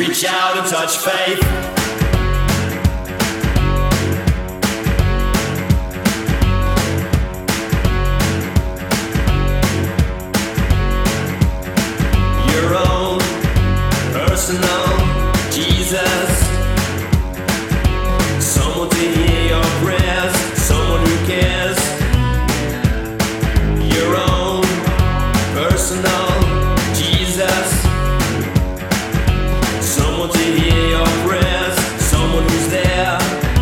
Reach out and touch faith. Your own personal Jesus. Someone to hear your prayers, someone who cares. Your own personal Jesus. Someone to hear your prayers, someone who's there.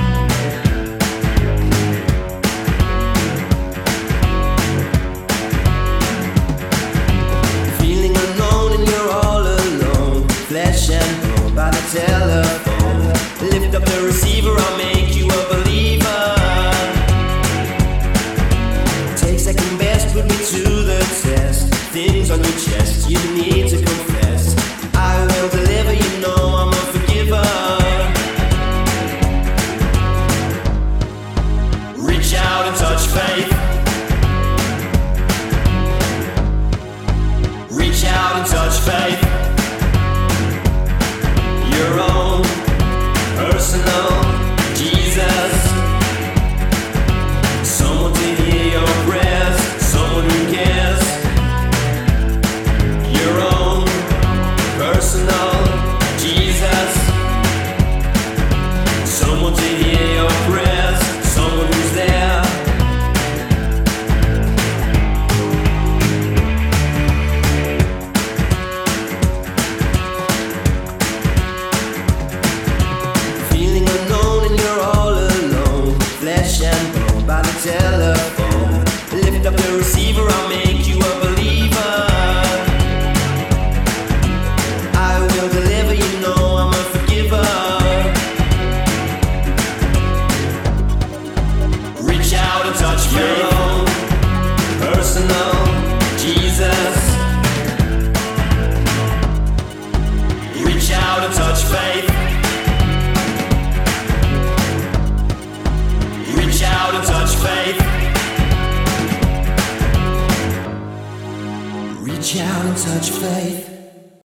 Feeling alone and you're all alone, flesh and bone by the telephone. Lift up the receiver, I'll make you a believer. Take second best, put me to the test. Things on your chest, you need to confess. I will deliver, you know I'm a forgiver. Reach out and touch faith. Reach out and touch faith. Your own personal Jesus. Someone to hear your prayers, someone who cares. Your own personal Jesus. Someone to hear your prayers, someone who's there. Feeling alone and you're all alone, flesh and bone by the telephone. Lift up the receiver, I'll make you a believer. I will deliver, you know I'm a forgiver. Reach out and touch faith. Your own personal Jesus. Reach out and touch faith. Reach out and touch faith. Reach out and touch faith.